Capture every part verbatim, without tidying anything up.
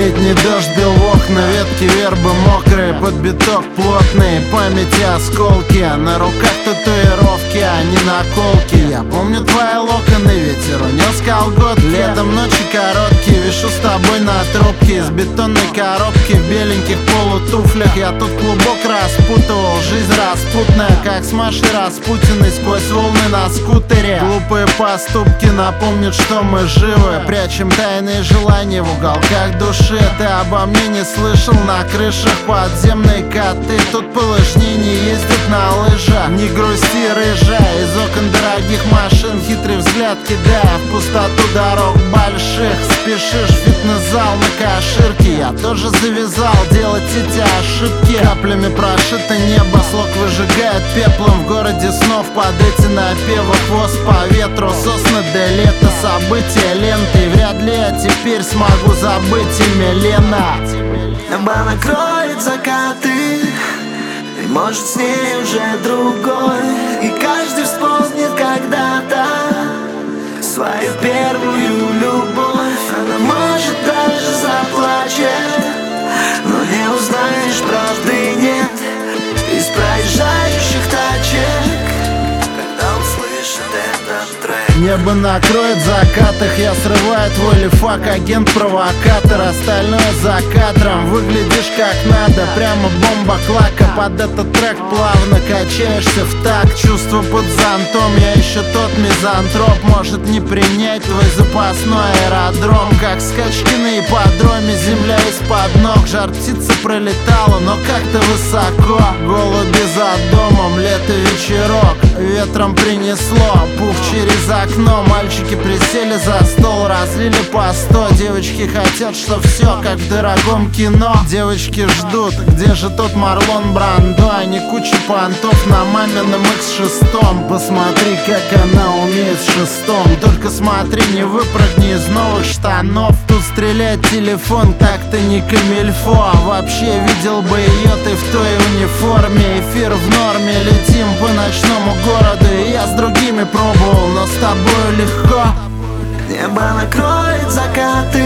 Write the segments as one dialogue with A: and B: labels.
A: Летний дождь бил в окна, ветки вербы мокрые, под биток плотный, памяти осколки, на руках татуировки, а не наколки. Я помню твои локоны, ветер унес колготки. Летом ночи короткие, вишу с тобой на трубке из бетонной коробки в беленьких полутуфлях. Я тут клубок распутывал, жизнь распутная, как с Машей Распутиной сквозь волны на скутере. Глупые поступки напомнят, что мы живы, прячем тайные желания в уголках души. Ты обо мне не слышал, на крышах подземные коты. Тут полышни не ездят на лыжах. Не грусти, рыжая, из окон дорогих машин хитрый взгляд кидая в пустоту дорог больших. Спешишь в фитнес-зал на каширке, я тоже завязал делать эти ошибки. Каплями прошито небо, слог выжигает пеплом в городе снов. Под эти напевы хвост по ветру, сосны до лета, события ленты. И вряд ли я теперь смогу забыть имя Лена.
B: Небо накроет закаты, и может с ней уже другой. И каждый вспомнит когда-то свою первую любовь. Она может даже заплачет, но не узнаешь, правды нет из проезжающих тачек, когда услышит этот трек.
A: Небо накроет в закатах, я срываю твой лифак, агент-провокатор. Остальное за кадром, выглядишь как надо, прямо бомба клака. Под этот трек плавно качаешься в такт, чувство под зонтом. Я еще тот мизантроп, может не принять твой запасной аэродром. Как скачки на ипподроме, земля из-под ног. Жар птица пролетала, но как-то высоко. Голуби за домом, лето вечерок, ветром принесло пух через окно. Мальчики присели за стол, разлили по сто. Девочки хотят, что все как в дорогом кино. Девочки ждут, где же тот Марлон Брандо, а не куча понтов на мамином икс шесть. Посмотри, как она умеет с шестом. Только смотри, не выпрыгни из новых штанов. Тут стреляет телефон, так-то не камильфо. А вообще видел бы ее ты в той униформе. Эфир в норме, летим по ночному городу. И я с другими пробовал, но с тобой легко.
B: Небо накроет закаты,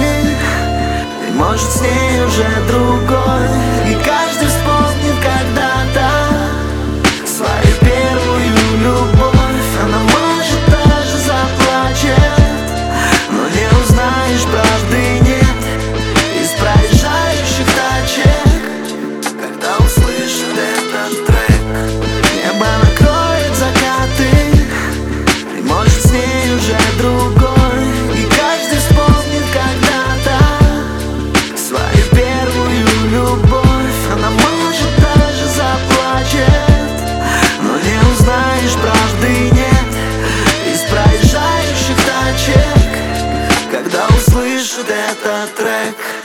B: и может с ней уже другой. И каждый вспомнит когда-то свою первую любовь. Она может даже заплачет, но не узнаешь, правды нет из проезжающих тачек, когда услышит этот трек. Небо накроет закаты, и может с ней уже другой. И каждый вспомнит когда-то свою первую любовь. Она может даже заплачет, но не узнаешь, правды нет из проезжающих тачек, когда услышит этот трек.